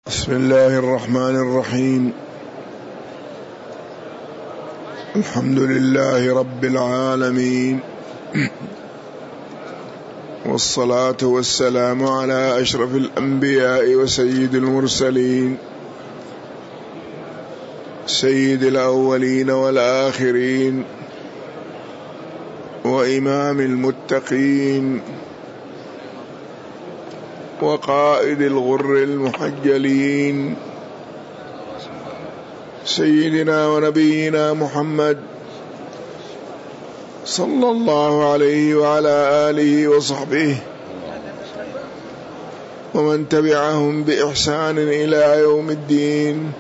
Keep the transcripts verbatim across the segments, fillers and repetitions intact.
بسم الله الرحمن الرحيم. الحمد لله رب العالمين، والصلاة والسلام على أشرف الأنبياء وسيد المرسلين، سيد الأولين والآخرين، وإمام المتقين، وقائد الغر المحجلين، سيدنا ونبينا محمد صلى الله عليه وعلى آله وصحبه ومن تبعهم بإحسان إلى يوم الدين،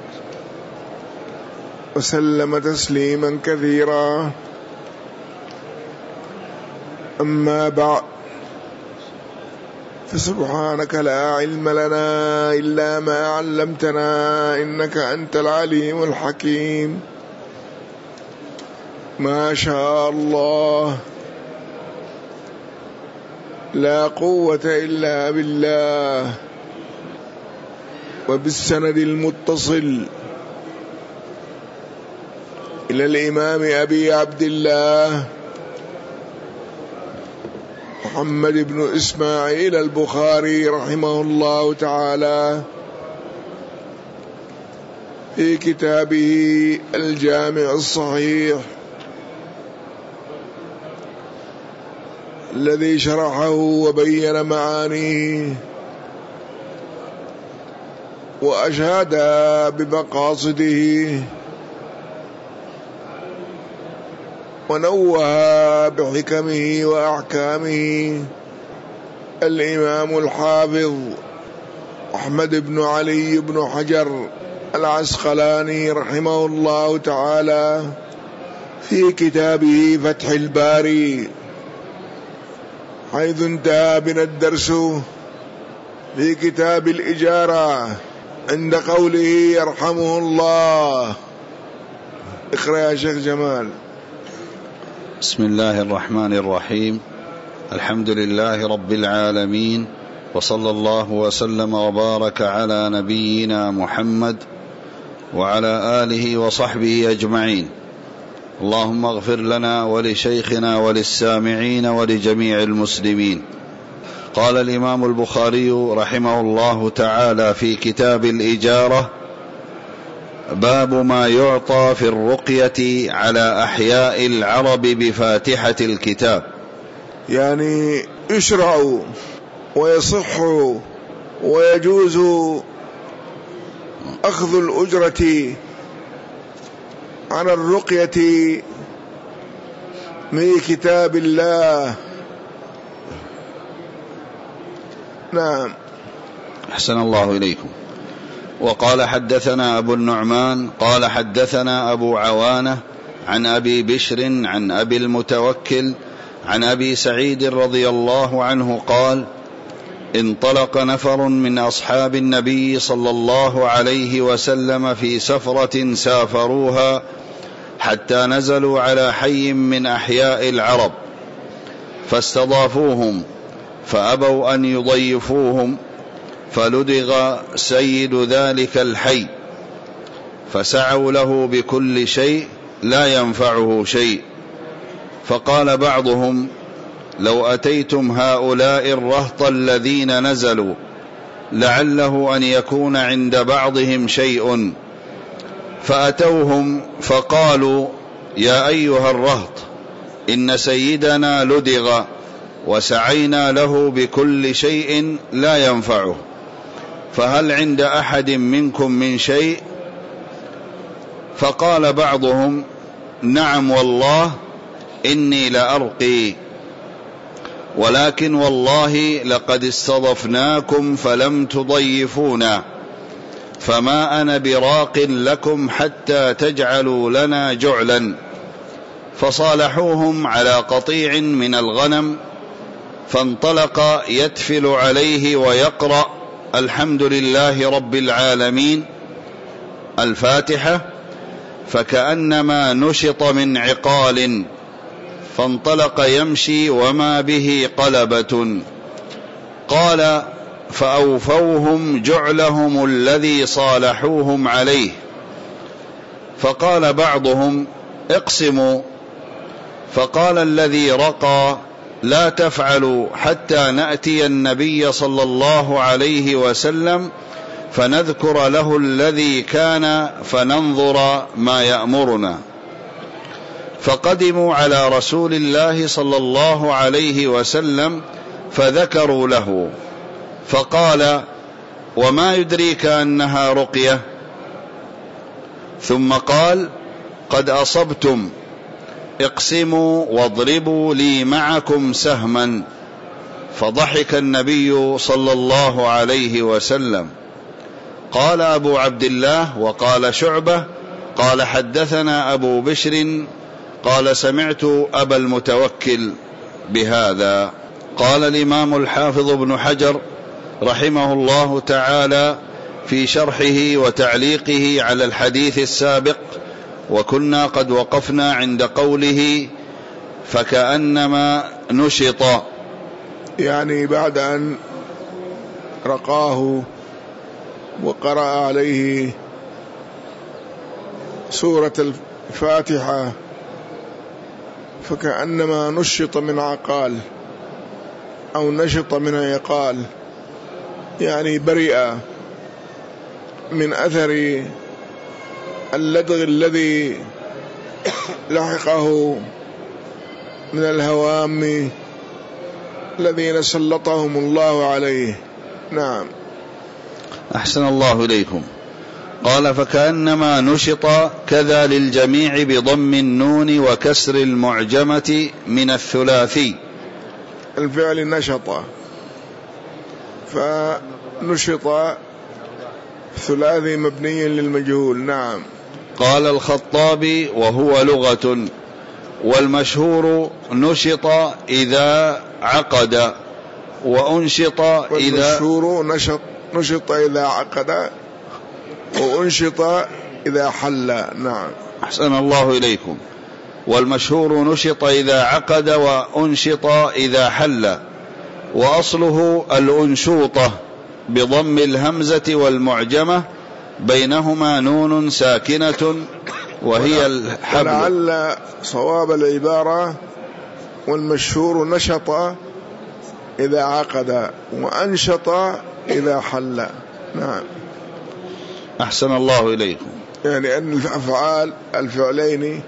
وسلم تسليما كثيرا. أما بعد، فسبحانك لا علم لنا إلا ما علمتنا، إنك أنت العليم الحكيم. ما شاء الله، لا قوة إلا بالله. وبالسند المتصل إلى الإمام أبي عبد الله محمد بن إسماعيل البخاري رحمه الله تعالى في كتابه الجامع الصحيح الذي شرحه وبين معانيه وأشاد بمقاصده ونوه بحكمه وأحكامه الإمام الحافظ أحمد بن علي بن حجر العسقلاني رحمه الله تعالى في كتابه فتح الباري، حيث انتهى بنا الدرس في كتاب الإجارة عند قوله يرحمه الله. اقرأ يا شيخ جمال. بسم الله الرحمن الرحيم. الحمد لله رب العالمين، وصلى الله وسلم وبارك على نبينا محمد وعلى آله وصحبه أجمعين. اللهم اغفر لنا ولشيخنا وللسامعين ولجميع المسلمين. قال الإمام البخاري رحمه الله تعالى في كتاب الإجارة: باب ما يعطى في الرقية على أحياء العرب بفاتحة الكتاب. يعني يشرع ويصح ويجوز أخذ الأجرة عن الرقية من كتاب الله. نعم. أحسن الله إليكم. وقال حدثنا أبو النعمان قال حدثنا أبو عوانة عن أبي بشر عن أبي المتوكل عن أبي سعيد رضي الله عنه قال: انطلق نفر من أصحاب النبي صلى الله عليه وسلم في سفرة سافروها حتى نزلوا على حي من أحياء العرب، فاستضافوهم فأبوا أن يضيفوهم، فلدغ سيد ذلك الحي، فسعوا له بكل شيء لا ينفعه شيء. فقال بعضهم: لو أتيتم هؤلاء الرهط الذين نزلوا لعله أن يكون عند بعضهم شيء. فأتوهم فقالوا: يا أيها الرهط، إن سيدنا لدغ وسعينا له بكل شيء لا ينفعه، فهل عند أحد منكم من شيء؟ فقال بعضهم: نعم والله إني لأرقي، ولكن والله لقد استضفناكم فلم تضيفونا، فما أنا براق لكم حتى تجعلوا لنا جعلا. فصالحوهم على قطيع من الغنم، فانطلق يتفل عليه ويقرأ: الحمد لله رب العالمين، الفاتحة، فكأنما نشط من عقال، فانطلق يمشي وما به قلبة. قال: فأوفوهم جعلهم الذي صالحوهم عليه. فقال بعضهم: اقسموا. فقال الذي رقى: لا تفعلوا حتى نأتي النبي صلى الله عليه وسلم فنذكر له الذي كان فننظر ما يأمرنا. فقدموا على رسول الله صلى الله عليه وسلم فذكروا له، فقال: وما يدريك أنها رقية؟ ثم قال: قد أصبتم، اقسموا واضربوا لي معكم سهما. فضحك النبي صلى الله عليه وسلم. قال أبو عبد الله وقال شعبة قال حدثنا أبو بشر قال سمعت أبا المتوكل بهذا. قال الإمام الحافظ ابن حجر رحمه الله تعالى في شرحه وتعليقه على الحديث السابق: وكنا قد وقفنا عند قوله فكأنما نشط، يعني بعد أن رقاه وقرأ عليه سورة الفاتحة فكأنما نشط من عقال أو نشط من عقال، يعني برئ من أثر اللدغ الذي لحقه من الهوام الذين سلطهم الله عليه. نعم. أحسن الله إليكم. قال فكأنما نشط كذا للجميع بضم النون وكسر المعجمة من الثلاثي. الفعل نشط، فنشط ثلاثي مبني للمجهول. نعم. قال الخطابي وهو لغة، والمشهور نشط إذا عقد وأنشط إذا والمشهور نشط نشط إذا عقد وأنشط إذا حل. نعم. أحسن الله إليكم. والمشهور نشط إذا عقد وأنشط إذا حل، وأصله الأنشوطة بضم الهمزة والمعجمة بينهما نون ساكنة وهي الحبل. ولعل صواب العبارة والمشهور نشط إذا عقد وأنشط إذا حل. نعم. أحسن الله إليكم. يعني أن الأفعال الفعلين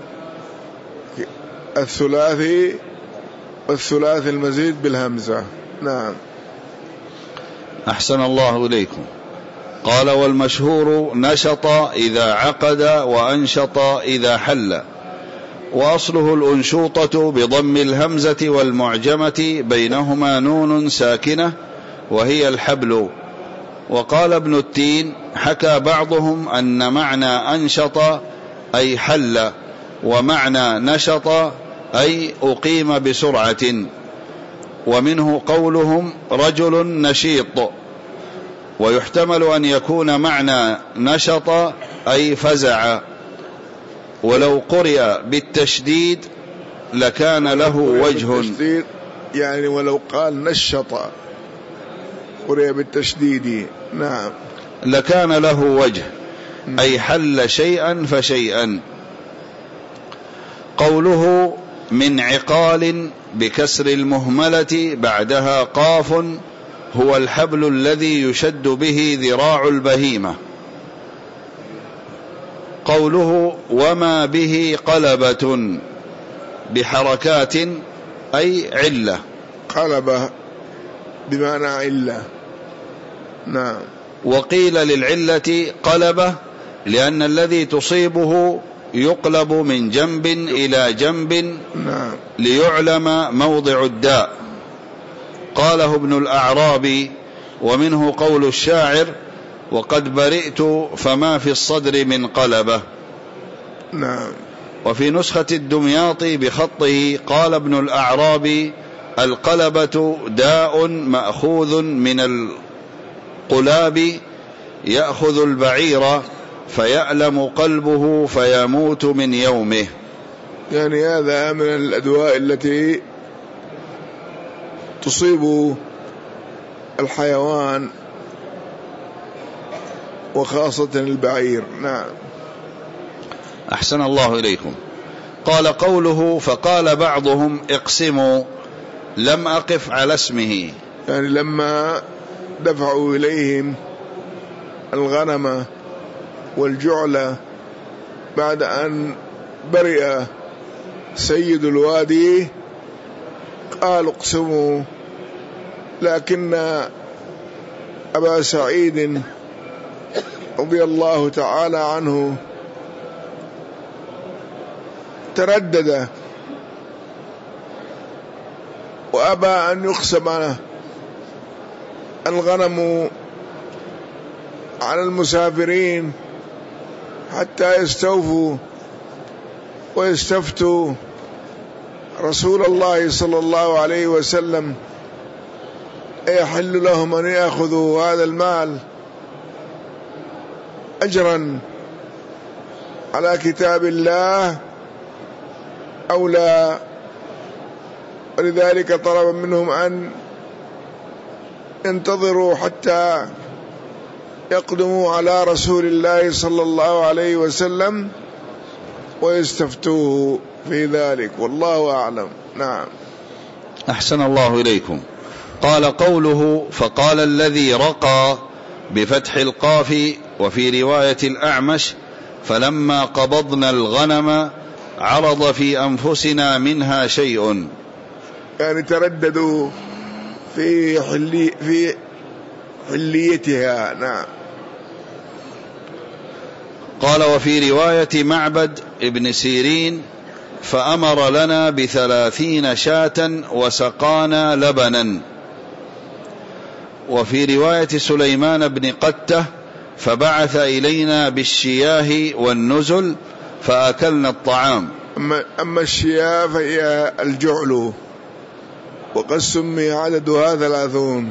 الثلاثي والثلاثي المزيد بالهمزة. نعم. أحسن الله إليكم. قال والمشهور نشط إذا عقد وأنشط إذا حل، وأصله الأنشوطة بضم الهمزة والمعجمة بينهما نون ساكنة وهي الحبل. وقال ابن التين حكى بعضهم أن معنى أنشط أي حل، ومعنى نشط أي أقيم بسرعة، ومنه قولهم رجل نشيط. ويحتمل أن يكون معنى نشط أي فزع، ولو قرئ بالتشديد لكان له وجه، يعني ولو قال نشط قرئ بالتشديد نعم لكان له وجه، أي حل شيئا فشيئا. قوله من عقال بكسر المهملة بعدها قاف هو الحبل الذي يشد به ذراع البهيمة. قوله وما به قلبة بحركات أي علة. قلبة بمعنى علة. نعم. وقيل للعلة قلبة لأن الذي تصيبه يقلب من جنب إلى جنب نعم. ليعلم موضع الداء. قاله ابن الأعرابي، ومنه قول الشاعر وقد برئت فما في الصدر من قلبة. نعم. وفي نسخة الدمياطي بخطه قال ابن الأعرابي القلبة داء مأخوذ من القلاب يأخذ البعير فيألم قلبه فيموت من يومه. يعني هذا من الأدواء التي تصيب الحيوان وخاصة البعير. نعم. أحسن الله إليكم. قال قوله فقال بعضهم اقسموا لم أقف على اسمه، يعني لما دفعوا إليهم الغنم والجعل بعد أن برئ سيد الوادي قالوا اقسموا، لكن أبا سعيد رضي الله تعالى عنه تردد وأبى أن يقسم الغنم على المسافرين حتى يستوفوا ويستفتوا رسول الله صلى الله عليه وسلم أيحل لهم أن يأخذوا هذا المال أجرا على كتاب الله أو لا. ولذلك طلب منهم أن ينتظروا حتى يقدموا على رسول الله صلى الله عليه وسلم ويستفتوه في ذلك، والله أعلم. نعم. أحسن الله إليكم. قال قوله فقال الذي رقى بفتح القاف، وفي رواية الأعمش فلما قبضنا الغنم عرض في أنفسنا منها شيء، يعني ترددوا في حلي في حليتها. نعم. قال وفي رواية معبد ابن سيرين فأمر لنا بثلاثين شاة وسقانا لبنا. وفي رواية سليمان بن قتة فبعث إلينا بالشياه والنزل فأكلنا الطعام. أما الشياه فهي الجعل، وقد سمي عددها ثلاثون،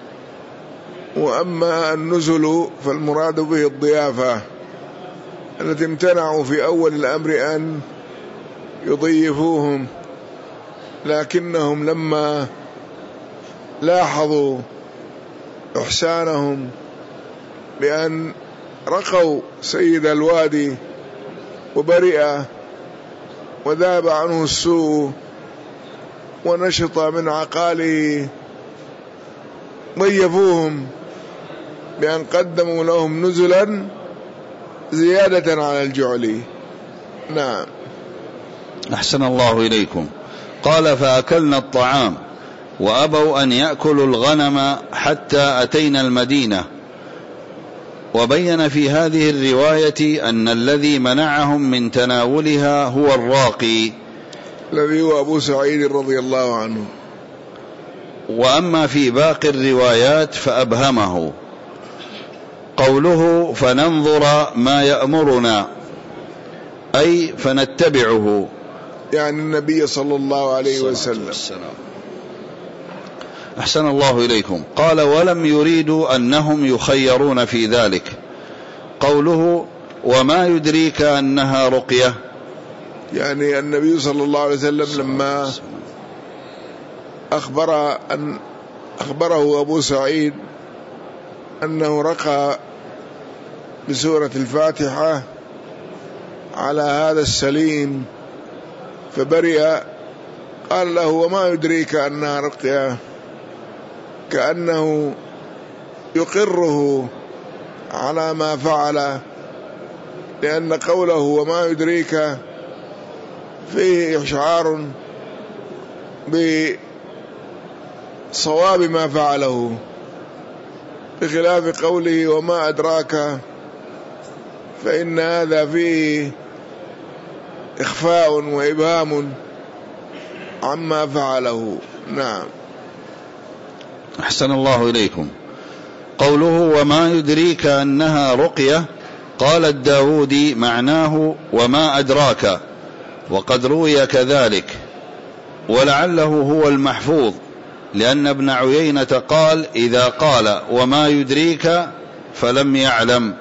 وأما النزل فالمراد به الضيافة التي امتنعوا في أول الأمر أن يضيفوهم، لكنهم لما لاحظوا إحسانهم بأن رقوا سيد الوادي وبرئ وذاب عنه السوء ونشط من عقاله ضيفوهم بأن قدموا لهم نزلا زيادة على الجعل. نعم. أحسن الله إليكم. قال فأكلنا الطعام وأبوا أن يأكلوا الغنم حتى أتينا المدينة. وبين في هذه الرواية أن الذي منعهم من تناولها هو الراقي الذي هو أبو سعيد رضي الله عنه. وأما في باقي الروايات فأبهمه. قوله فننظر ما يأمرنا أي فنتبعه، يعني النبي صلى الله عليه وسلم. أحسن الله إليكم. قال ولم يريدوا أنهم يخيرون في ذلك. قوله وما يدريك أنها رقية، يعني النبي صلى الله عليه وسلم لما أخبر أن أخبره أبو سعيد أنه رقى بسورة الفاتحة على هذا السليم فبرئ، قال له وما يدريك أنها رقية، كأنه يقره على ما فعل، لأن قوله وما يدريك فيه إشعار بصواب ما فعله، بخلاف قوله وما أدراك فإن هذا فيه إخفاء وإبهام عما فعله. نعم. أحسن الله إليكم. قوله وما يدريك أنها رقية، قال الداودي معناه وما أدراك، وقد روي كذلك، ولعله هو المحفوظ، لأن ابن عيينة قال إذا قال وما يدريك فلم يعلم،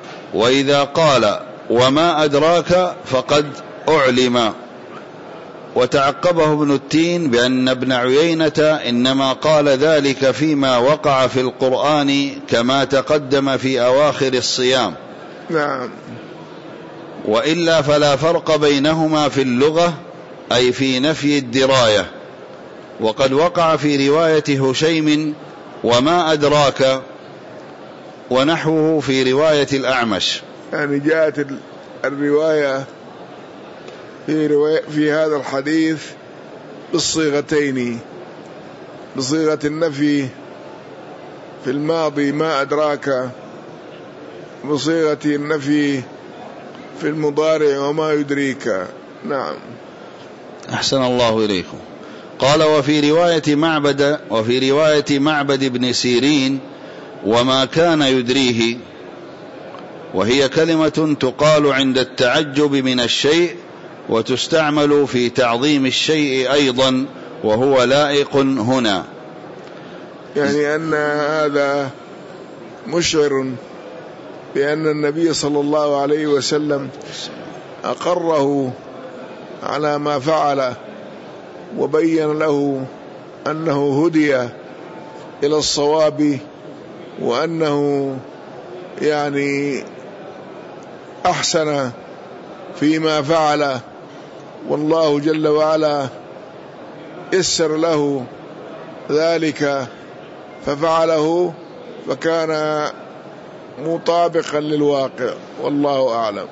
وإذا قال وما أدراك فقد أعلم. وتعقبه ابن التين بأن ابن عيينة إنما قال ذلك فيما وقع في القرآن كما تقدم في أواخر الصيام. نعم. وإلا فلا فرق بينهما في اللغة، أي في نفي الدراية. وقد وقع في رواية هشيم وما أدراك ونحوه في رواية الأعمش. يعني جاءت الرواية في, رواية في هذا الحديث بالصيغتين، بصيغة النفي في الماضي ما أدراك، بصيغة النفي في المضارع وما يدريك. نعم. أحسن الله إليكم. قال وفي رواية معبد وفي رواية معبد بن سيرين وما كان يدريه، وهي كلمة تقال عند التعجب من الشيء وتستعمل في تعظيم الشيء أيضا، وهو لائق هنا. يعني أن هذا مشعر بأن النبي صلى الله عليه وسلم أقره على ما فعل وبين له أنه هدي إلى الصواب، وأنه يعني أحسن فيما فعل، والله جل وعلا يسر له ذلك ففعله، فكان مطابقا للواقع، والله أعلم.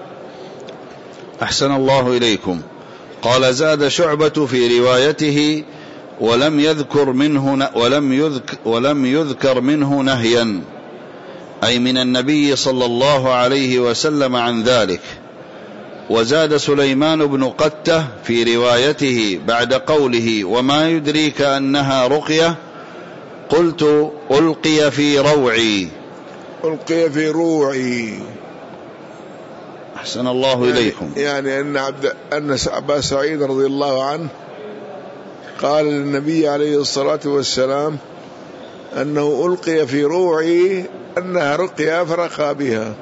أحسن الله إليكم. قال زاد شعبة في روايته ولم يذكر منه ولم يذكر ولم يذكر منه نهيا، أي من النبي صلى الله عليه وسلم عن ذلك. وزاد سليمان بن قتة في روايته بعد قوله وما يدريك أنها رقية قلت ألقي في روعي. ألقي في روعي. أحسن الله يعني إليكم. يعني أن عبد أن أبا سعيد رضي الله عنه قال للنبي عليه الصلاة والسلام أنه ألقي في روعي أنها رقية فرقى بها.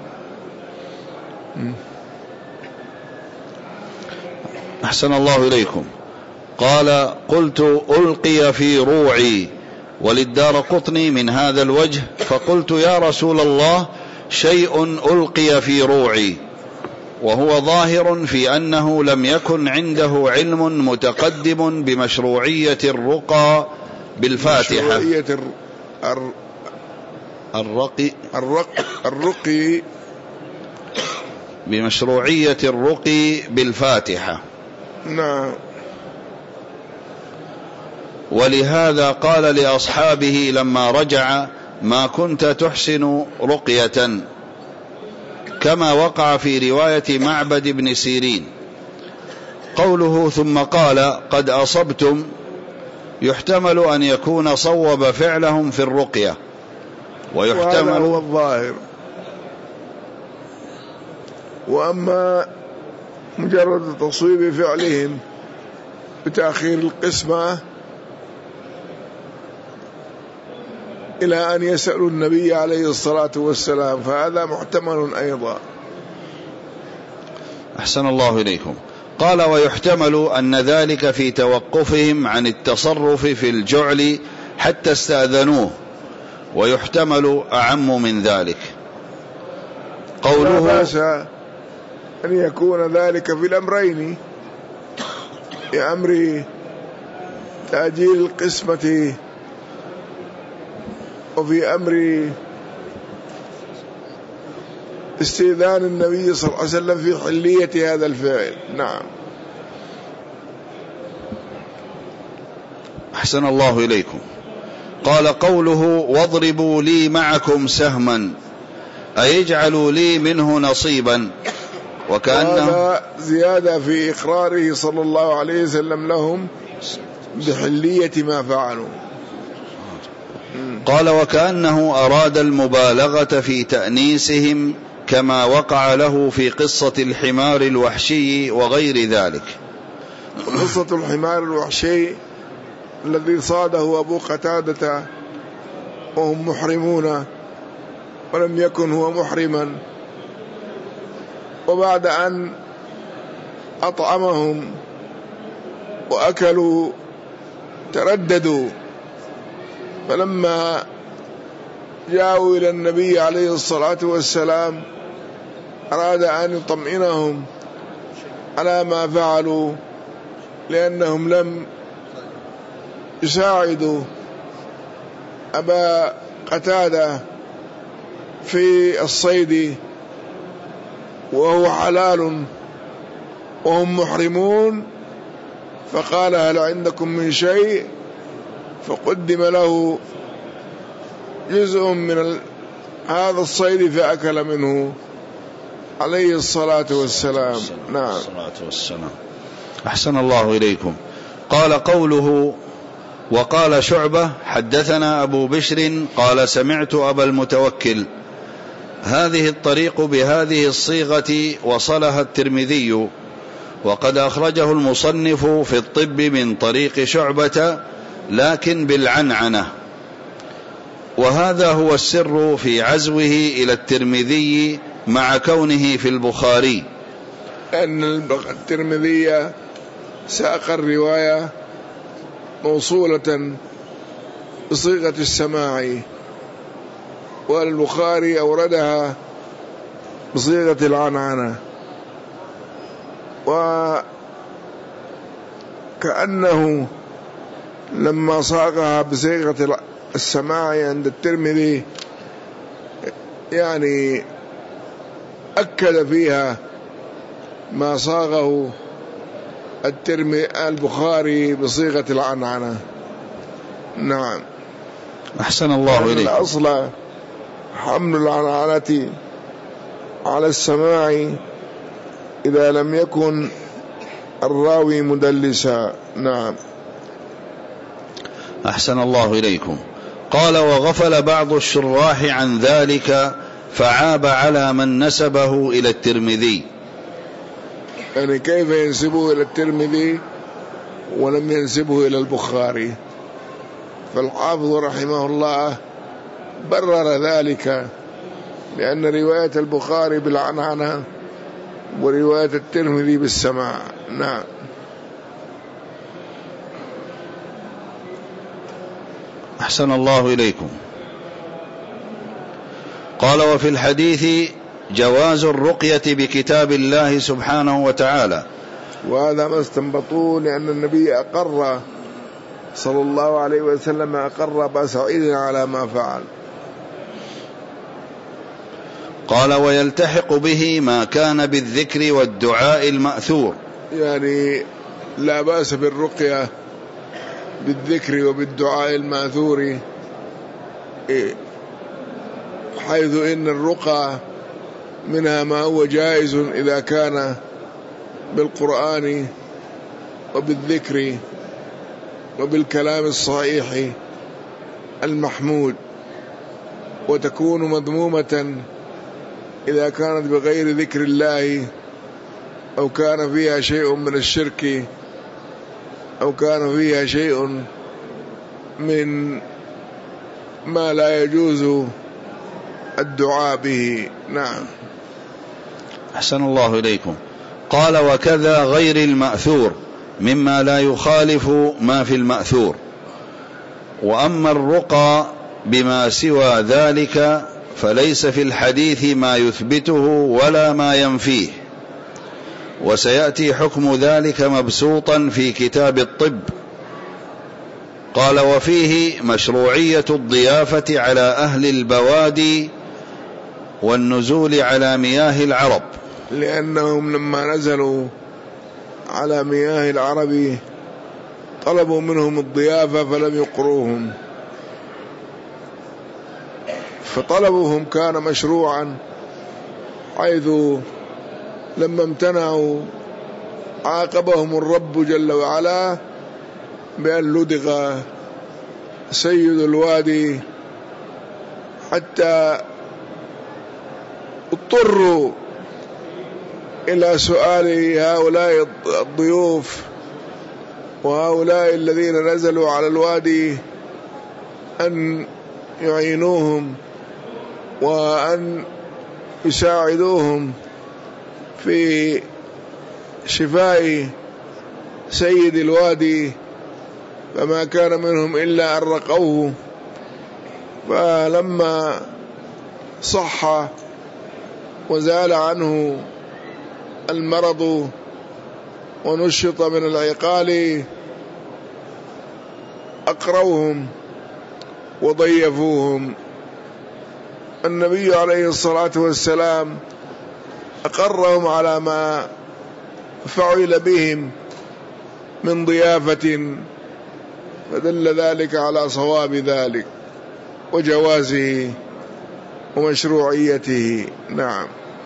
أحسن الله إليكم. قال قلت ألقي في روعي، وللدارقطني من هذا الوجه فقلت يا رسول الله شيء ألقي في روعي، وهو ظاهر في أنه لم يكن عنده علم متقدم بمشروعية الرقى بالفاتحة. مشروعية الر... الرقي الرق... الرقي بمشروعية الرقي بالفاتحة. نعم. ولهذا قال لأصحابه لما رجع ما كنت تحسن رقية، كما وقع في رواية معبد بن سيرين. قوله ثم قال قد أصبتم يحتمل أن يكون صوب فعلهم في الرقية، ويحتمل هو الظاهر. وأما مجرد تصويب فعلهم بتأخير القسمة إلى أن يسألوا النبي عليه الصلاة والسلام فهذا محتمل أيضا. أحسن الله إليكم. قال ويحتمل أن ذلك في توقفهم عن التصرف في الجعل حتى استأذنوه، ويحتمل أعم من ذلك. قوله لا بأس أن يكون ذلك في الأمرين، بأمر تأجيل القسمة وفي أمر استئذان النبي صلى الله عليه وسلم في حلية هذا الفعل. نعم. أحسن الله إليكم. قال قوله واضربوا لي معكم سهما، أي اجعلوا لي منه نصيبا، وكأنه هذا زيادة في إقراره صلى الله عليه وسلم لهم بحلية ما فعلوا. قال وكأنه أراد المبالغة في تأنيسهم كما وقع له في قصة الحمار الوحشي وغير ذلك. قصة الحمار الوحشي الذي صاده أبو قتادة وهم محرمون ولم يكن هو محرما، وبعد أن أطعمهم وأكلوا ترددوا، فلما جاءوا إلى النبي عليه الصلاة والسلام أراد أن يطمئنهم على ما فعلوا، لأنهم لم يساعدوا أبا قتادة في الصيد وهو حلال وهم محرمون، فقال هل عندكم من شيء؟ فقدم له جزء من هذا الصيد فأكل منه عليه الصلاة والسلام. نعم. الصلاة والسلام. أحسن الله إليكم. قال قوله وقال شعبة حدثنا أبو بشر قال سمعت أبا المتوكل، هذه الطريق بهذه الصيغة وصلها الترمذي، وقد أخرجه المصنف في الطب من طريق شعبة لكن بالعنعنة، وهذا هو السر في عزوه إلى الترمذي مع كونه في البخاري، أن الترمذي ساق الرواية موصولة بصيغة السماع، والبخاري أوردها بصيغة العنعنة، وكأنه لما صاغها بصيغة السماع عند الترمذي يعني أكد فيها ما صاغه الترمذي البخاري بصيغة العنعنة. نعم. أحسن الله إليك. الأصل حمل العنعنة على السماع إذا لم يكن الراوي مدلسا. نعم. أحسن الله إليكم. قال وغفل بعض الشراح عن ذلك فعاب على من نسبه إلى الترمذي. يعني كيف ينسبه إلى الترمذي ولم ينسبه إلى البخاري؟ فالحافظ رحمه الله برر ذلك لأن رواية البخاري بالعنعنة ورواية الترمذي بالسماع. نعم. أحسن الله إليكم. قال وفي الحديث جواز الرقية بكتاب الله سبحانه وتعالى، وهذا ما استنبطوه لأن النبي أقر صلى الله عليه وسلم أقر أبا سعيد على ما فعل. قال ويلتحق به ما كان بالذكر والدعاء المأثور، يعني لا بأس بالرقية بالذكر وبالدعاء المأثور، حيث إن الرقى منها ما هو جائز إذا كان بالقرآن وبالذكر وبالكلام الصحيح المحمود، وتكون مذمومة إذا كانت بغير ذكر الله أو كان فيها شيء من الشرك أو كان فيها شيء من ما لا يجوز الدعاء به. نعم. أحسن الله إليكم. قال وكذا غير المأثور مما لا يخالف ما في المأثور، وأما الرقى بما سوى ذلك فليس في الحديث ما يثبته ولا ما ينفيه، وسيأتي حكم ذلك مبسوطا في كتاب الطب. قال وفيه مشروعية الضيافة على أهل البوادي والنزول على مياه العرب، لأنهم لما نزلوا على مياه العرب طلبوا منهم الضيافة فلم يقروهم، فطلبهم كان مشروعا، حيث لما امتنعوا عاقبهم الرب جل وعلا بأن لدغ سيد الوادي حتى اضطروا إلى سؤال هؤلاء الضيوف وهؤلاء الذين نزلوا على الوادي أن يعينوهم وأن يساعدوهم في شفاء سيد الوادي، فما كان منهم إلا أن رقوه. فلما صح وزال عنه المرض ونشط من العقال أقروهم وضيفوهم. النبي عليه الصلاة والسلام أقرهم على ما فعل بهم من ضيافة، فدل ذلك على صواب ذلك وجوازه ومشروعيته. نعم.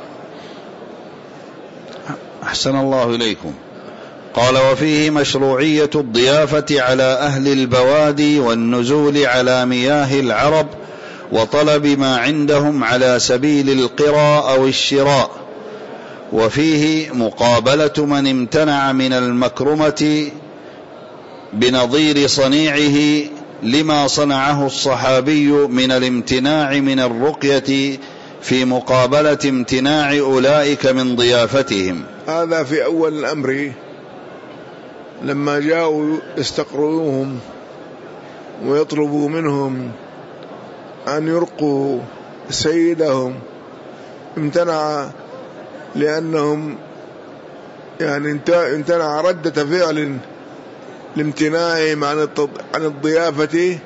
أحسن الله إليكم. قال: وفيه مشروعية الضيافة على أهل البوادي والنزول على مياه العرب وطلب ما عندهم على سبيل القرى أو الشراء. وفيه مقابلة من امتنع من المكرمة بنظير صنيعه لما صنعه الصحابي من الامتناع من الرقية في مقابلة امتناع أولئك من ضيافتهم. هذا في أول الأمر لما جاءوا يستقروهم ويطلبوا منهم أن يرقوا سيدهم، امتنع لأنهم يعني امتنع ردة فعل لامتناعهم عن الضيافة.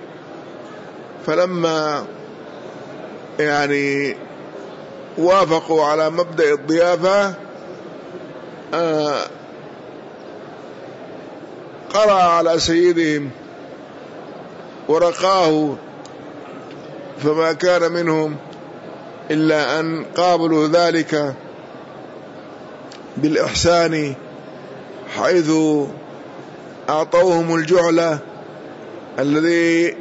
فلما يعني وافقوا على مبدأ الضيافة آه قرأ على سيدهم ورقاه، فما كان منهم إلا أن قابلوا ذلك بالإحسان، حيث أعطوهم الجعل الذي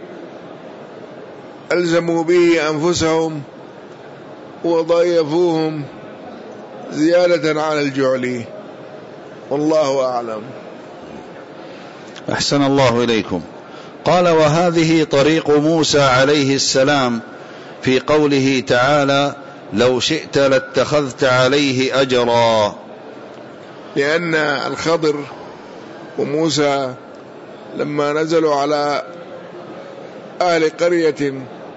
ألزموا به أنفسهم وضيفوهم زيادة على الجعل. والله أعلم. أحسن الله إليكم. قال: وهذه طريق موسى عليه السلام في قوله تعالى: لو شئت لاتخذت عليه أجرا. لأن الخضر وموسى لما نزلوا على أهل قرية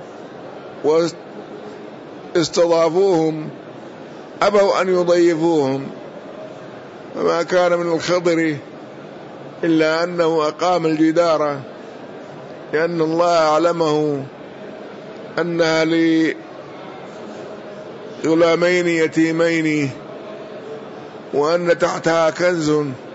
واستضافوهم أبوا أن يضيفوهم، فما كان من الخضر إلا أنه أقام الجدار، لأن الله أعلمه أنها لغلامين يتيمين وأن تحتها كنز.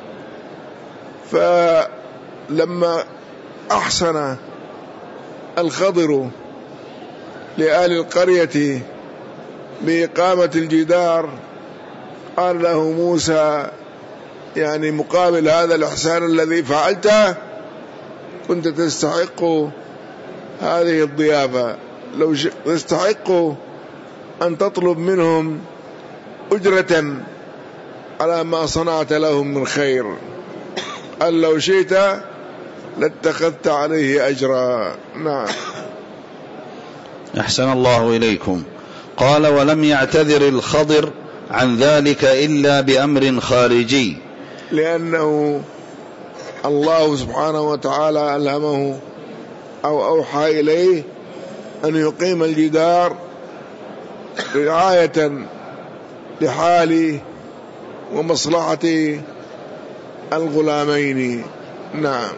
فلما أحسن الخضر لأهل القرية بإقامة الجدار، قال له موسى: يعني مقابل هذا الإحسان الذي فعلته كنت تستحق هذه الضيافة، لو تستحق أن تطلب منهم أجرة على ما صنعت لهم من خير. قال: لو شئت لاتخذت عليه أجرا. نعم. أحسن الله إليكم. قال: ولم يعتذر الخضر عن ذلك إلا بأمر خارجي، لأنه الله سبحانه وتعالى ألهمه أو أوحى إليه أن يقيم الجدار رعاية لحال ومصلحة الغلامين. نعم.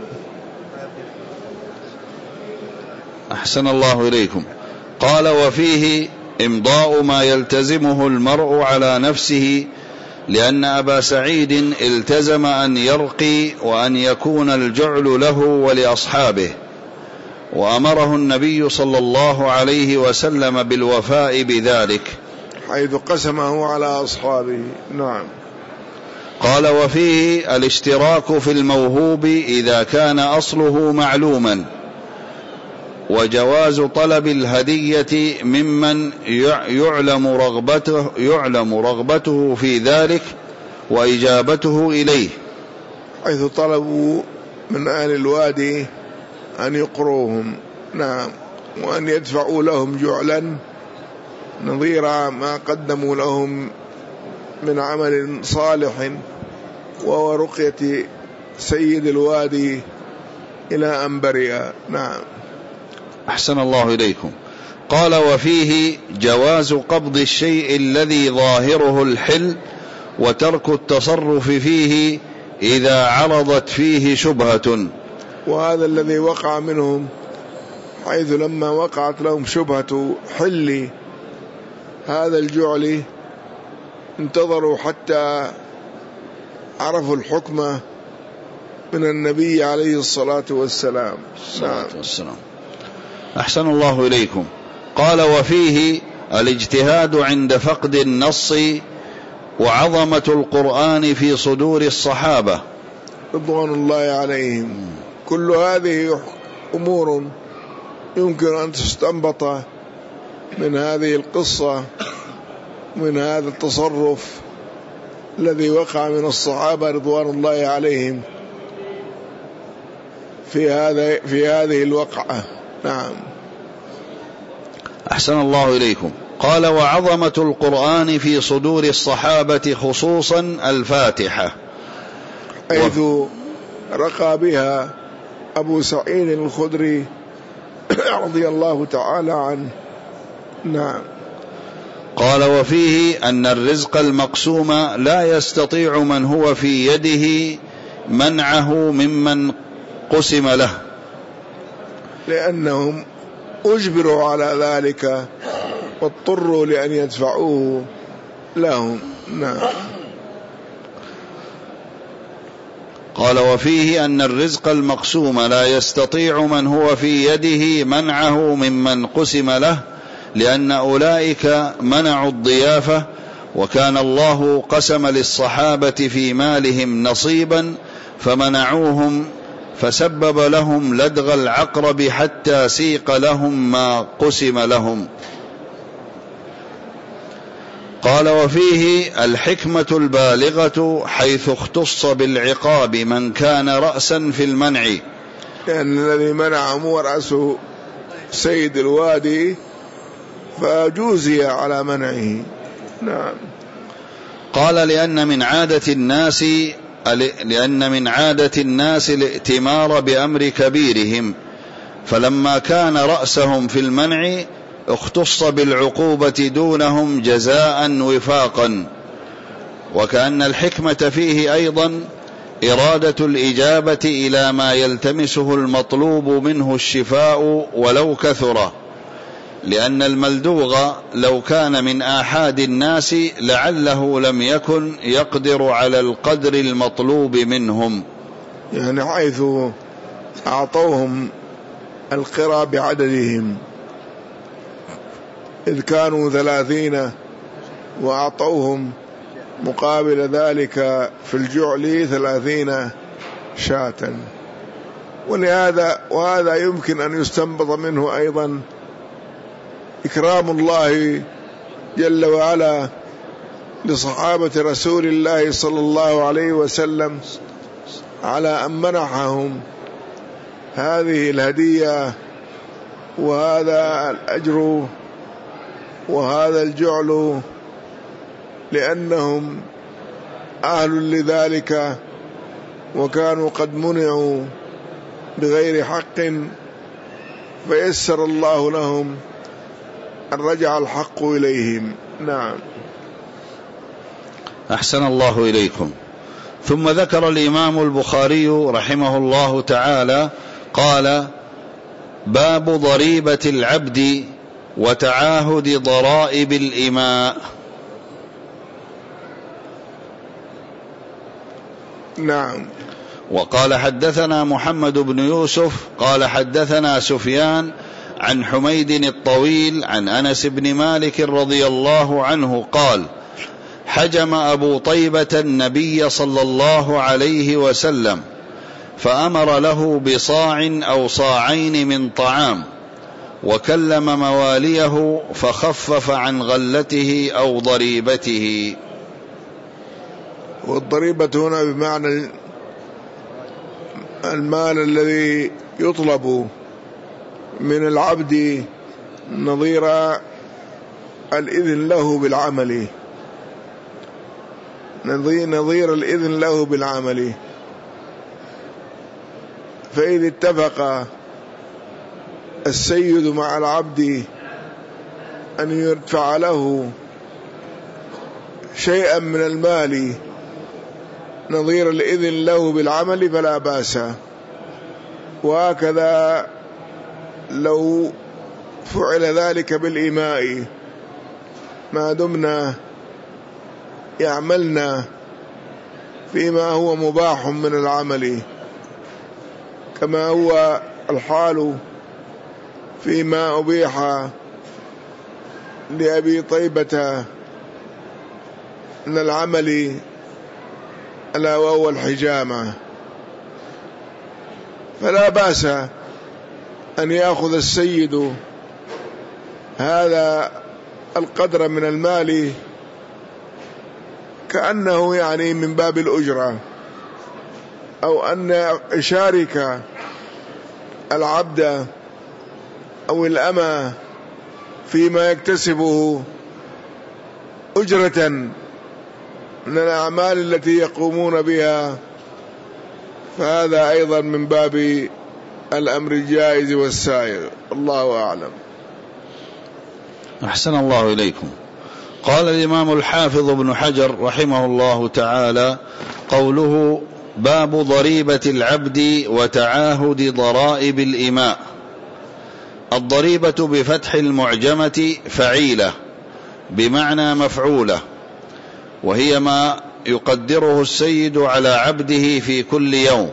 أحسن الله إليكم. قال: وفيه إمضاء ما يلتزمه المرء على نفسه، لأن أبا سعيد التزم أن يرقي وأن يكون الجعل له ولأصحابه، وأمره النبي صلى الله عليه وسلم بالوفاء بذلك حيث قسمه على أصحابه. نعم. قال: وفيه الاشتراك في الموهوب إذا كان أصله معلوما، وجواز طلب الهدية ممن يعلم رغبته, يعلم رغبته في ذلك وإجابته إليه، حيث طلبوا من أهل الوادي أن يقروهم. نعم. وأن يدفعوا لهم جعلا نظير ما قدموا لهم من عمل صالح، وهو رقية سيد الوادي إلى أن برئ. نعم. أحسن الله إليكم. قال وفيه جواز قبض الشيء الذي ظاهره الحل وترك التصرف فيه إذا عرضت فيه شبهة. وهذا الذي وقع منهم، حيث لما وقعت لهم شبهة حل هذا الجعل انتظروا حتى عرفوا الحكم من النبي عليه الصلاة والسلام. نعم. أحسن الله إليكم. قال وفيه الاجتهاد عند فقد النص وعظمة القرآن في صدور الصحابة رضوان الله عليهم. كل هذه أمور يمكن أن تستنبط من هذه القصة، من هذا التصرف الذي وقع من الصحابة رضوان الله عليهم في هذا في هذه الوقعة. نعم. أحسن الله إليكم. قال وعظمة القرآن في صدور الصحابة خصوصا الفاتحة، حيث رقى بها أبو سعيد الخدري رضي الله تعالى عنه. نعم. قال وفيه أن الرزق المقسوم لا يستطيع من هو في يده منعه ممن قسم له، لأنهم أجبروا على ذلك واضطروا لأن يدفعوه لهم. نعم. قال وفيه أن الرزق المقسوم لا يستطيع من هو في يده منعه ممن قسم له، لأن أولئك منعوا الضيافة، وكان الله قسم للصحابة في مالهم نصيبا فمنعوهم، فسبب لهم لدغ العقرب حتى سيق لهم ما قسم لهم. قال وفيه الحكمة البالغة حيث اختص بالعقاب من كان رأسا في المنع، لأن الذي منعهم هو رأسه سيد الوادي فجوزي على منعه. نعم. قال لأن من عادة الناس لأن من عادة الناس الائتمار بأمر كبيرهم، فلما كان رأسهم في المنع اختص بالعقوبة دونهم جزاء وفاقا. وكأن الحكمة فيه أيضا إرادة الإجابة إلى ما يلتمسه المطلوب منه الشفاء ولو كثر، لأن الملدوغ لو كان من آحاد الناس لعله لم يكن يقدر على القدر المطلوب منهم. يعني حيث أعطوهم القرى بعددهم، إذ كانوا ثلاثين وأعطوهم مقابل ذلك في الجعل ثلاثين شاة. ولهذا وهذا يمكن أن يستنبط منه أيضا إكرام الله جل وعلا لصحابة رسول الله صلى الله عليه وسلم على أن منحهم هذه الهدية وهذا الأجر وهذا الجعل، لأنهم أهل لذلك وكانوا قد منعوا بغير حق، فيسر الله لهم أن رجع الحق إليهم. نعم. أحسن الله إليكم. ثم ذكر الإمام البخاري رحمه الله تعالى قال باب ضريبة العبد وتعاهد ضرائب الإماء. نعم. وقال حدثنا محمد بن يوسف قال حدثنا سفيان عن حميد الطويل عن أنس بن مالك رضي الله عنه قال حجم أبو طيبة النبي صلى الله عليه وسلم فأمر له بصاع أو صاعين من طعام، وكلم مواليه فخفف عن غلته أو ضريبته. والضريبة هنا بمعنى المال الذي يطلب من العبد نظير الإذن له بالعمل، نظير الإذن له بالعمل. فإذا اتفق السيد مع العبد أن يدفع له شيئا من المال نظير الإذن له بالعمل فلا بأس. وهكذا لو فعل ذلك بالإيماء ما دمنا يعملنا فيما هو مباح من العمل، كما هو الحال فيما أبيح لأبي طيبة من العمل ألا وهو الحجامة، فلا بأس أن يأخذ السيد هذا القدر من المال كأنه يعني من باب الأجرة، أو أن يشارك العبد أو الأمة فيما يكتسبه أجرة من الأعمال التي يقومون بها، فهذا أيضا من باب الأمر الجائز والسائر. الله أعلم. أحسن الله إليكم. قال الإمام الحافظ ابن حجر رحمه الله تعالى: قوله باب ضريبة العبد وتعاهد ضرائب الإماء. الضريبة بفتح المعجمة فعيلة بمعنى مفعولة، وهي ما يقدره السيد على عبده في كل يوم،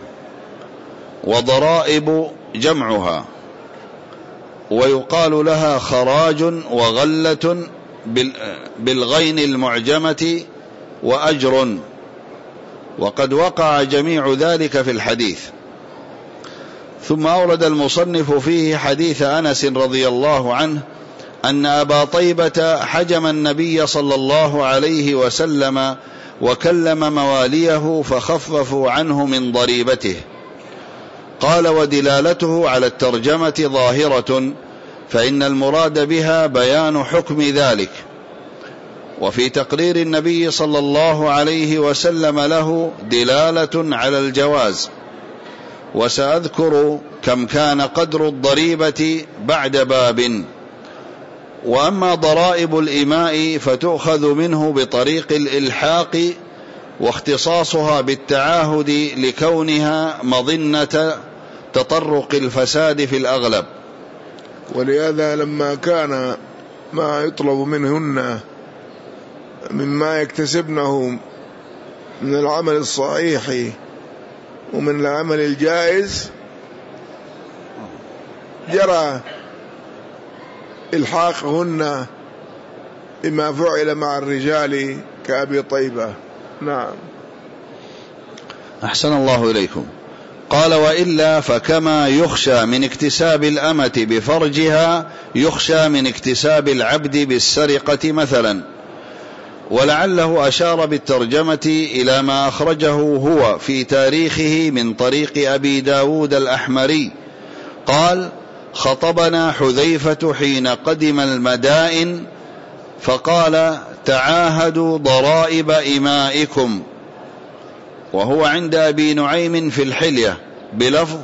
وضرائب جمعها، ويقال لها خراج وغلة بالغين المعجمة وأجر، وقد وقع جميع ذلك في الحديث. ثم أورد المصنف فيه حديث أنس رضي الله عنه أن أبا طيبة حجم النبي صلى الله عليه وسلم وكلم مواليه فخففوا عنه من ضريبته. قال: ودلالته على الترجمة ظاهرة، فإن المراد بها بيان حكم ذلك، وفي تقرير النبي صلى الله عليه وسلم له دلالة على الجواز. وسأذكر كم كان قدر الضريبة بعد باب. وأما ضرائب الإماء فتؤخذ منه بطريق الإلحاق، واختصاصها بالتعاهد لكونها مظنة تطرق الفساد في الأغلب. ولهذا لما كان ما يطلب منهن مما يكتسبنه من العمل الصحيح ومن العمل الجائز جرى إلحاقهن بما فعل مع الرجال كأبي طيبة. نعم. أحسن الله إليكم. قال: وإلا فكما يخشى من اكتساب الأمة بفرجها يخشى من اكتساب العبد بالسرقة مثلا. ولعله أشار بالترجمة إلى ما أخرجه هو في تاريخه من طريق أبي داود الأحمري قال: خطبنا حذيفة حين قدم المدائن فقال: تعاهدوا ضرائب إمائكم، وهو عند أبي نعيم في الحلية بلفظ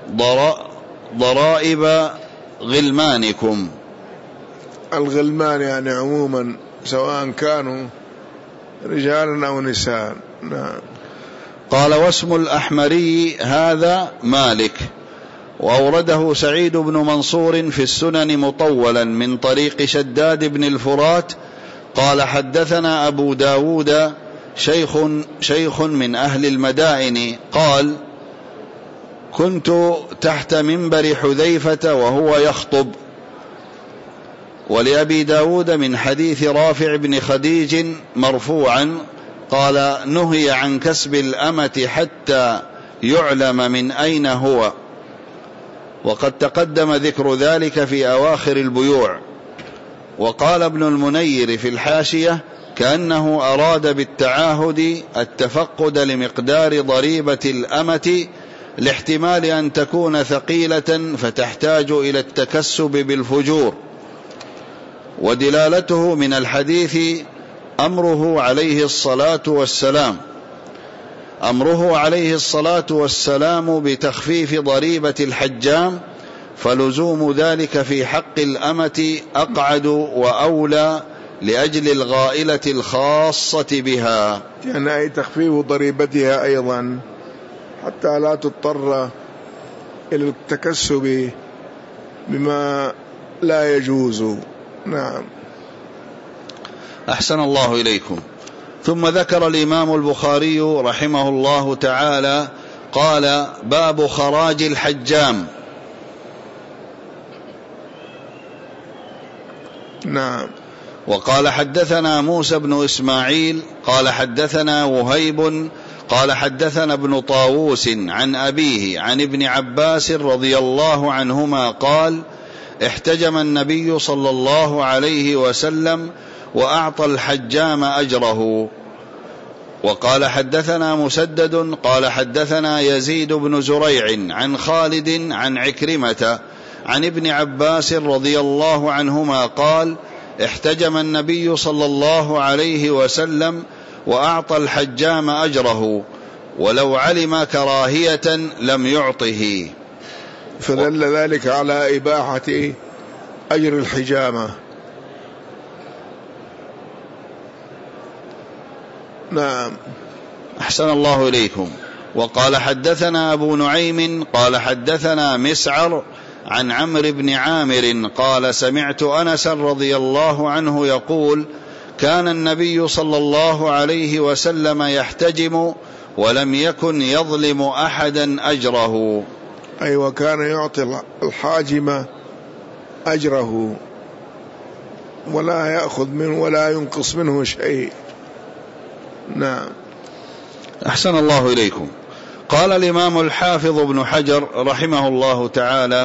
ضرائب غلمانكم. الغلمان يعني عموما سواء كانوا رجالا أو نساء. نعم. قال: واسم الأحمري هذا مالك. وأورده سعيد بن منصور في السنن مطولا من طريق شداد بن الفرات قال: حدثنا أبو داود شيخ, شيخ من أهل المدائن قال: كنت تحت منبر حذيفة وهو يخطب. ولأبي داود من حديث رافع بن خديج مرفوعا قال: نهي عن كسب الأمة حتى يعلم من أين هو. وقد تقدم ذكر ذلك في أواخر البيوع. وقال ابن المنير في الحاشية: كأنه أراد بالتعاهد التفقد لمقدار ضريبة الأمة لاحتمال أن تكون ثقيلة فتحتاج إلى التكسب بالفجور. ودلالته من الحديث أمره عليه الصلاة والسلام. أمره عليه الصلاة والسلام بتخفيف ضريبة الحجام، فلزوم ذلك في حق الأمة أقعد وأولى لأجل الغائلة الخاصة بها، يعني أي تخفيف ضريبتها أيضا حتى لا تضطر إلى التكسب بما لا يجوز. نعم. أحسن الله إليكم. ثم ذكر الإمام البخاري رحمه الله تعالى قال: باب خراج الحجام. نعم. وقال: حدثنا موسى بن إسماعيل قال حدثنا وهيب قال حدثنا ابن طاووس عن أبيه عن ابن عباس رضي الله عنهما قال: احتجم النبي صلى الله عليه وسلم وأعطى الحجام أجره. وقال: حدثنا مسدد قال حدثنا يزيد بن زريع عن خالد عن عكرمة عن ابن عباس رضي الله عنهما قال: احتجم النبي صلى الله عليه وسلم وأعطى الحجام أجره، ولو علم كراهية لم يعطه. فدل ذلك على إباحة أجر الحجامة. نعم. أحسن الله إليكم. وقال: حدثنا أبو نعيم قال حدثنا مسعر عن عمرو بن عامر قال: سمعت أنس رضي الله عنه يقول: كان النبي صلى الله عليه وسلم يحتجم ولم يكن يظلم أحدا أجره. أي أيوة، وكان يعطي الحاجم أجره ولا يأخذ منه ولا ينقص منه شيء. نعم. أحسن الله إليكم. قال الإمام الحافظ ابن حجر رحمه الله تعالى: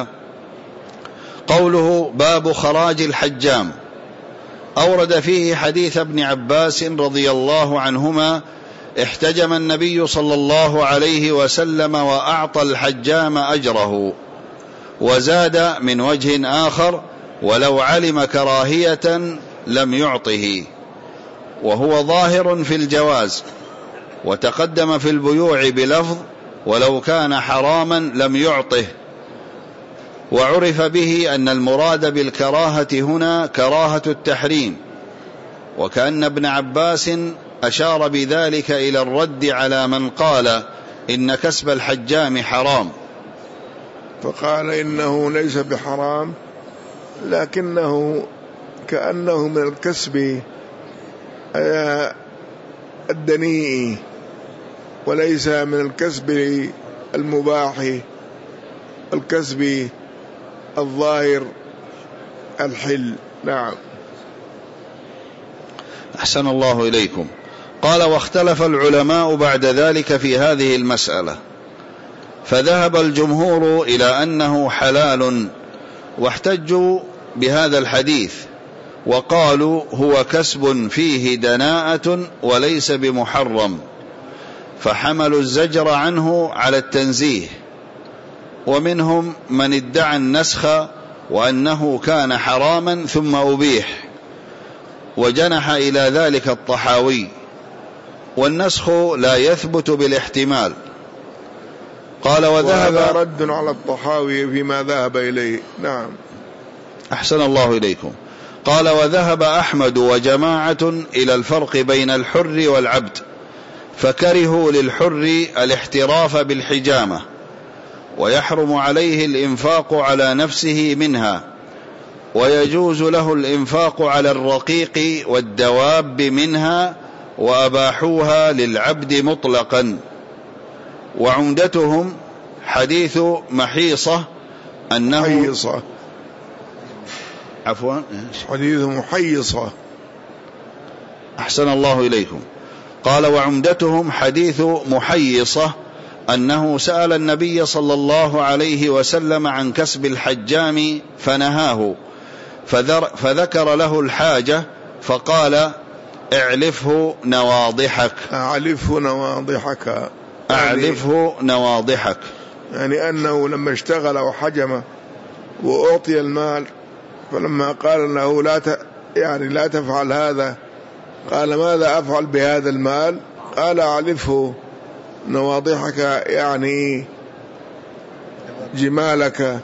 قوله باب خراج الحجام، أورد فيه حديث ابن عباس رضي الله عنهما: احتجم النبي صلى الله عليه وسلم وأعطى الحجام أجره، وزاد من وجه آخر: ولو علم كراهية لم يعطه، وهو ظاهر في الجواز، وتقدم في البيوع بلفظ: ولو كان حراما لم يعطه. وعرف به أن المراد بالكراهة هنا كراهة التحريم، وكأن ابن عباس أشار بذلك إلى الرد على من قال إن كسب الحجام حرام، فقال إنه ليس بحرام لكنه كأنه من الكسب الدنيء وليس من الكسب المباح، الكسب الظاهر الحل. نعم. أحسن الله إليكم. قال: واختلف العلماء بعد ذلك في هذه المسألة، فذهب الجمهور إلى أنه حلال، واحتجوا بهذا الحديث وقالوا هو كسب فيه دناءة وليس بمحرم، فحملوا الزجر عنه على التنزيه. ومنهم من ادعى النسخ وأنه كان حراما ثم أبيح، وجنح إلى ذلك الطحاوي، والنسخ لا يثبت بالاحتمال. قال: وذهب وهذا رد على الطحاوي فيما ذهب إليه. نعم. أحسن الله إليكم. قال: وذهب أحمد وجماعة إلى الفرق بين الحر والعبد، فكرهوا للحر الاحتراف بالحجامة، ويحرم عليه الإنفاق على نفسه منها، ويجوز له الإنفاق على الرقيق والدواب منها، وأباحوها للعبد مطلقا. وعمدتهم حديث محيصة أنه محيصة عفوا حديث محيصة. أحسن الله إليكم. قال: وعمدتهم حديث محيصة أنه سأل النبي صلى الله عليه وسلم عن كسب الحجام فنهاه، فذكر له الحاجة فقال: اعلفه نواضحك. أعلفه نواضحك أعلفه نواضحك، يعني أنه لما اشتغل وحجم وأعطي المال، فلما قال له لا ت... يعني لا تفعل هذا، قال: ماذا أفعل بهذا المال؟ قال: أعلفه نواضحك يعني جمالك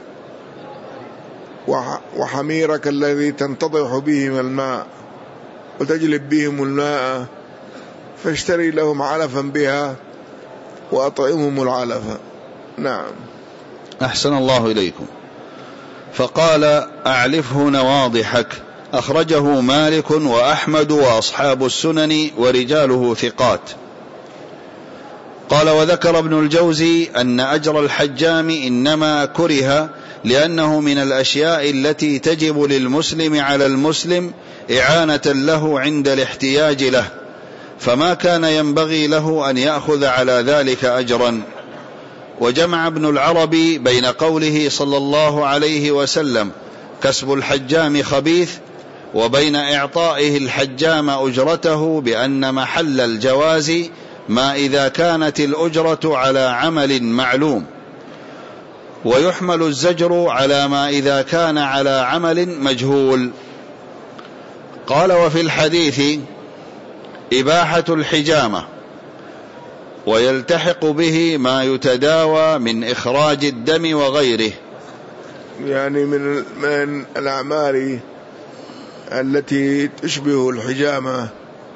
وحميرك الذي تنتضح بهم الماء وتجلب بهم الماء، فاشتري لهم علفا بها وأطعمهم العلف. نعم. أحسن الله إليكم. فقال أعلفه نواضحك، أخرجه مالك وأحمد وأصحاب السنن ورجاله ثقات. قال وذكر ابن الجوزي أن أجر الحجام إنما كره لأنه من الأشياء التي تجب للمسلم على المسلم إعانة له عند الاحتياج له، فما كان ينبغي له أن يأخذ على ذلك أجرا. وجمع ابن العربي بين قوله صلى الله عليه وسلم كسب الحجام خبيث وبين إعطائه الحجام أجرته بأن محل الجواز ما إذا كانت الأجرة على عمل معلوم، ويحمل الزجر على ما إذا كان على عمل مجهول. قال وفي الحديث إباحة الحجامة، ويلتحق به ما يتداوى من إخراج الدم وغيره، يعني من من الأعمال التي تشبه الحجامة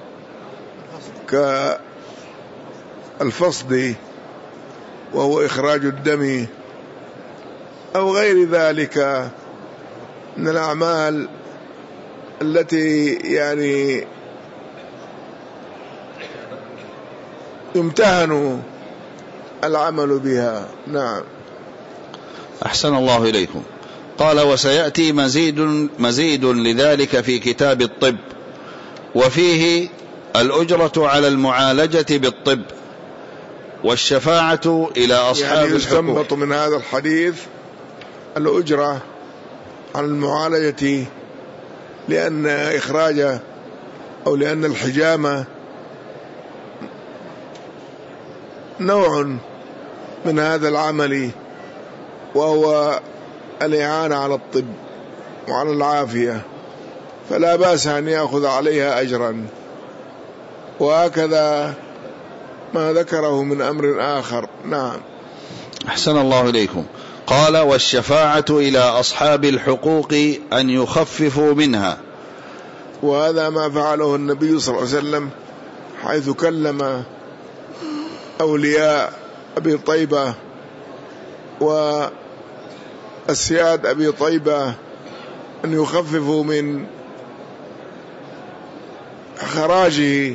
كالفصد وهو إخراج الدم أو غير ذلك من الأعمال التي يعني يمتهن العمل بها. نعم. أحسن الله إليكم. قال وسيأتي مزيد, مزيد لذلك في كتاب الطب، وفيه الأجرة على المعالجة بالطب والشفاعة إلى أصحاب يعني الحقوق. يستنبط من هذا الحديث الأجرة على المعالجة، لأن إخراج أو لأن الحجامة نوع من هذا العمل، وهو الإعانة على الطب وعلى العافية، فلا بأس أن يأخذ عليها أجرا. وهكذا ما ذكره من أمر آخر. نعم. أحسن الله إليكم. قال والشفاعة إلى أصحاب الحقوق أن يخففوا منها، وهذا ما فعله النبي صلى الله عليه وسلم حيث كلم أولياء أبي طيبة والسياد أبي طيبة أن يخففوا من خراجه،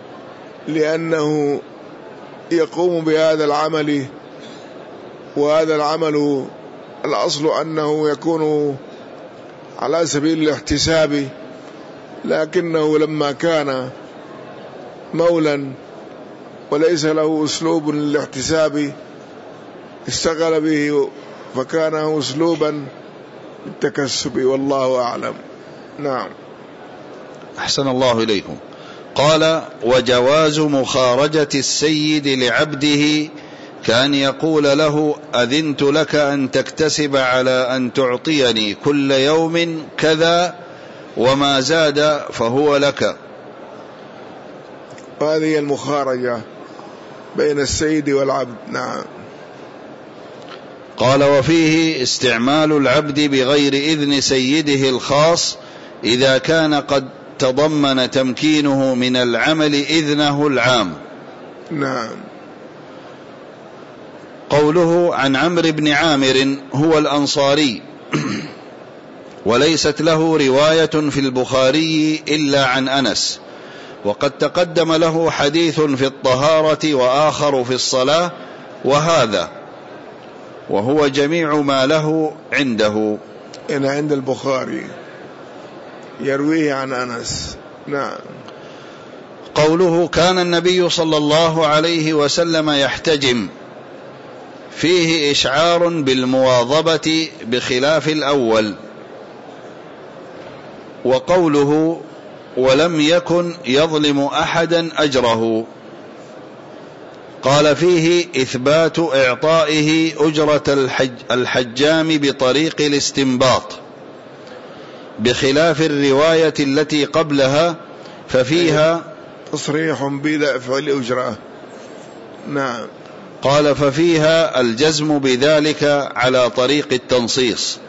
لأنه يقوم بهذا العمل، وهذا العمل الأصل أنه يكون على سبيل الاحتساب، لكنه لما كان مولا وليس له أسلوب للاحتساب اشتغل به، فكان أسلوبا للتكسب، والله أعلم. نعم. أحسن الله إليكم. قال وجواز مخارجة السيد لعبده كان يقول له أذنت لك أن تكتسب على أن تعطيني كل يوم كذا وما زاد فهو لك. هذه المخارجة بين السيد والعبد. نعم. قال وفيه استعمال العبد بغير إذن سيده الخاص إذا كان قد تضمن تمكينه من العمل إذنه العام. نعم. قوله عن عمرو بن عامر هو الأنصاري وليست له رواية في البخاري إلا عن أنس، وقد تقدم له حديث في الطهارة وآخر في الصلاة وهذا، وهو جميع ما له عنده. إن عند البخاري يرويه عن أنس. نعم. قوله كان النبي صلى الله عليه وسلم يحتجم، فيه إشعار بالمواظبة بخلاف الأول. وقوله ولم يكن يظلم أحدا أجره، قال فيه إثبات إعطائه أجرة الحج الحجام بطريق الاستنباط بخلاف الرواية التي قبلها ففيها تصريح بدفع الأجرة. نعم. قال ففيها الجزم بذلك على طريق التنصيص.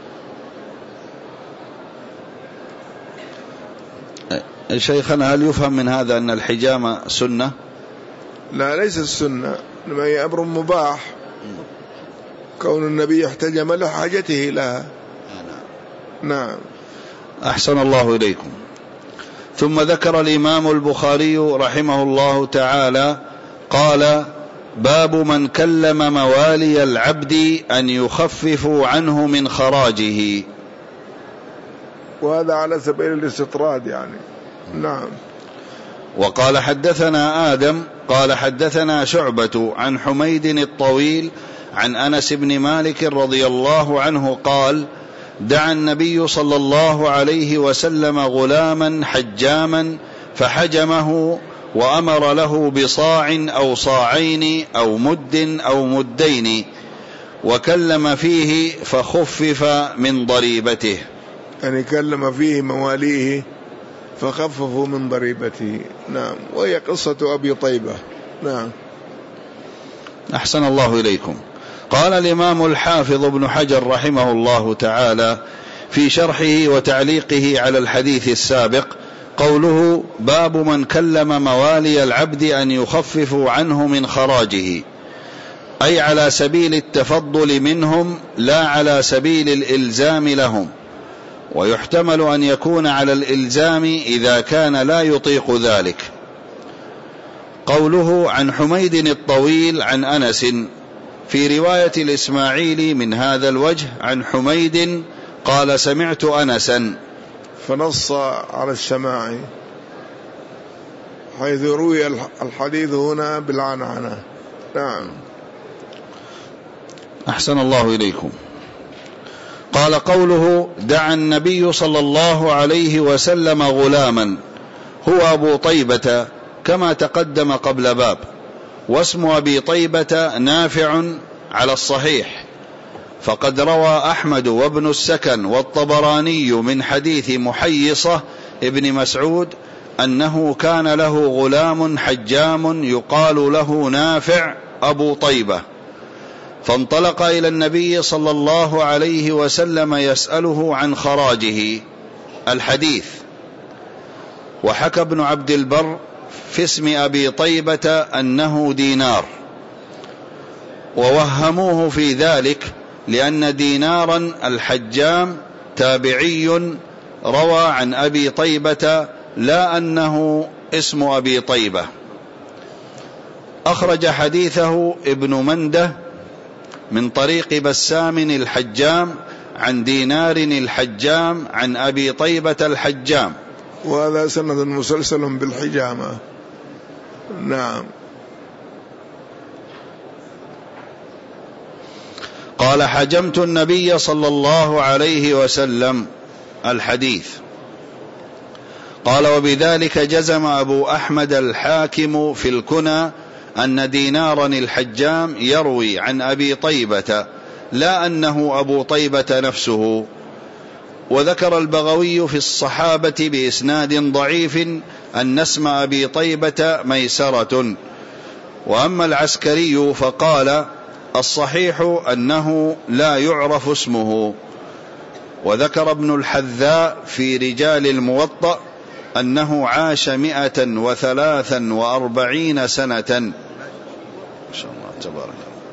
شيخنا هل يفهم من هذا أن الحجامة سنة؟ لا، ليس السنة، إنما هي أمر مباح، كون النبي احتجم لحاجته لها. نعم. أحسن الله إليكم. ثم ذكر الإمام البخاري رحمه الله تعالى قال: باب من كلم موالي العبد أن يخففوا عنه من خراجه. وهذا على سبيل الاستطراد يعني. نعم. وقال حدثنا آدم قال حدثنا شعبة عن حميد الطويل عن أنس بن مالك رضي الله عنه قال: دعا النبي صلى الله عليه وسلم غلاما حجاما فحجمه وأمر له بصاع أو صاعين أو مد أو مدين وكلم فيه فخفف من ضريبته. يعني كلم فيه مواليه فخففوا من ضريبته. نعم. وهي قصة أبي طيبة. نعم. أحسن الله إليكم. قال الإمام الحافظ ابن حجر رحمه الله تعالى في شرحه وتعليقه على الحديث السابق قوله: باب من كلم موالي العبد أن يخففوا عنه من خراجه، أي على سبيل التفضل منهم لا على سبيل الإلزام لهم، ويحتمل أن يكون على الإلزام إذا كان لا يطيق ذلك. قوله عن حميد الطويل عن أنس في رواية الإسماعيلي من هذا الوجه عن حميد قال: سمعت أنسا، فنص على السماع، حيث روي الحديث هنا بالعنعنة. نعم. أحسن الله إليكم. قال قوله: دعا النبي صلى الله عليه وسلم غلاما، هو أبو طيبة كما تقدم قبل باب، واسم أبي طيبة نافع على الصحيح، فقد روى أحمد وابن السكن والطبراني من حديث محيصة ابن مسعود أنه كان له غلام حجام يقال له نافع أبو طيبة، فانطلق إلى النبي صلى الله عليه وسلم يسأله عن خراجه الحديث. وحكى ابن عبد البر في اسم أبي طيبة أنه دينار، ووهموه في ذلك لأن دينارا الحجام تابعي روى عن أبي طيبة لا أنه اسم أبي طيبة. أخرج حديثه ابن منده من طريق بسام الحجام عن دينار الحجام عن أبي طيبة الحجام، وهذا سند مسلسل بالحجامة. نعم. قال: حجمت النبي صلى الله عليه وسلم الحديث. قال: وبذلك جزم أبو أحمد الحاكم في الكنى أن دينارا الحجام يروي عن أبي طيبة لا أنه أبو طيبة نفسه. وذكر البغوي في الصحابة بإسناد ضعيف أن اسم أبي طيبة ميسرة. وأما العسكري فقال: الصحيح أنه لا يعرف اسمه. وذكر ابن الحذاء في رجال الموطأ أنه عاش مئة وثلاثا وأربعين سنة. ما شاء الله تبارك.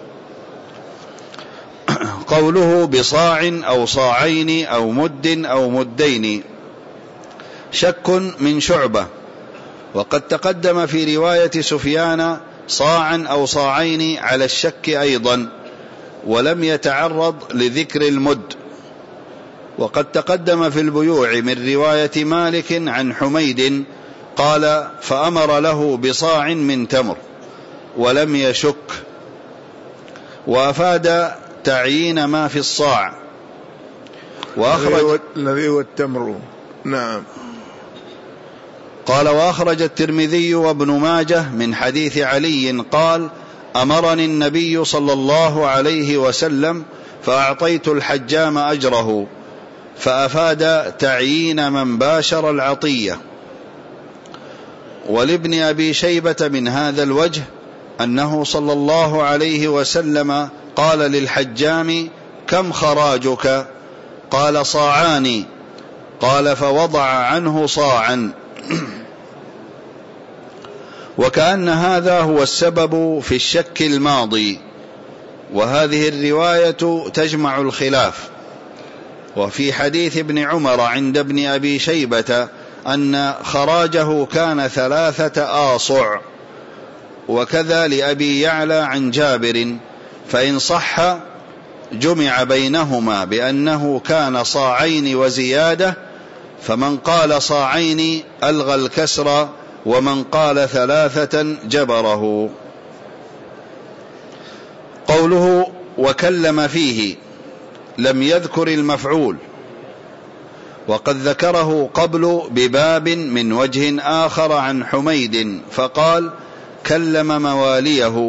قوله بصاع أو صاعين أو مد أو مدين شك من شعبة، وقد تقدم في رواية سفيان صاعا أو صاعين على الشك أيضا، ولم يتعرض لذكر المد. وقد تقدم في البيوع من رواية مالك عن حميد قال: فأمر له بصاع من تمر، ولم يشك، وأفاد تعيين ما في الصاع. وأخرج الذي هو التمر. نعم. قال: وأخرج الترمذي وابن ماجه من حديث علي قال: أمرني النبي صلى الله عليه وسلم فأعطيت الحجام أجره، فأفاد تعيين من باشر العطية. ولابن أبي شيبة من هذا الوجه أنه صلى الله عليه وسلم قال للحجام: كم خراجك؟ قال: صاعان. قال: فوضع عنه صاعا. وكأن هذا هو السبب في الشك الماضي، وهذه الرواية تجمع الخلاف. وفي حديث ابن عمر عند ابن أبي شيبة أن خراجه كان ثلاثة آصع، وكذا لأبي يعلى عن جابر، فإن صح جمع بينهما بأنه كان صاعين وزيادة، فمن قال صاعين ألغى الكسر، ومن قال ثلاثة جبره. قوله: وكلم فيه، لم يذكر المفعول، وقد ذكره قبل بباب من وجه آخر عن حميد، فقال: كلم مواليه،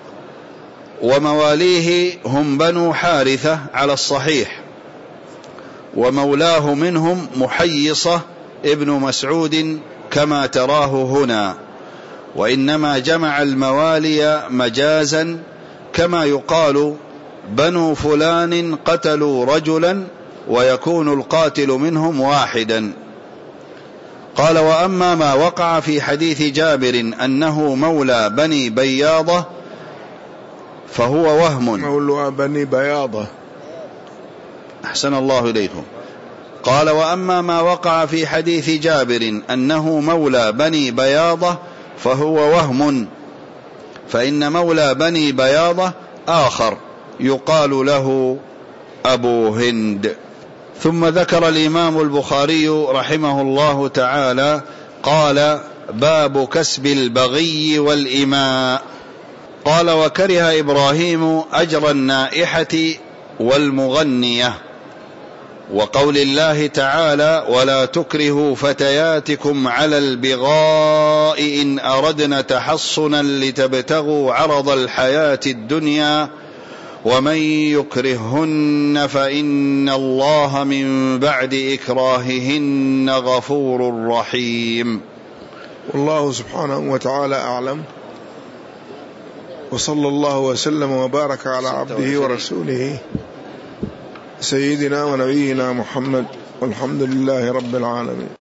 ومواليه هم بنو حارثة على الصحيح، ومولاه منهم محيصة ابن مسعود كما تراه هنا، وإنما جمع الموالي مجازا، كما يقال بنو فلان قتلوا رجلا ويكون القاتل منهم واحدا. قال: وأما ما وقع في حديث جابر أنه مولى بني بياضة فهو وهم. مولى بني بياضة. أحسن الله إليكم. قال: وأما ما وقع في حديث جابر أنه مولى بني بياضة فهو وهم، فإن مولى بني بياضة آخر يقال له أبو هند. ثم ذكر الإمام البخاري رحمه الله تعالى قال: باب كسب البغي والإماء. قال: وكره إبراهيم أجر النائحة والمغنية، وقول الله تعالى: ولا تكرهوا فتياتكم على البغاء إن أردنا تحصنا لتبتغوا عرض الحياة الدنيا ومن يكرههن فإن الله من بعد إكراههن غفور رحيم. والله سبحانه وتعالى أعلم، وصلى الله وسلم وبارك على عبده ورسوله سيدنا ونبينا محمد، والحمد لله رب العالمين.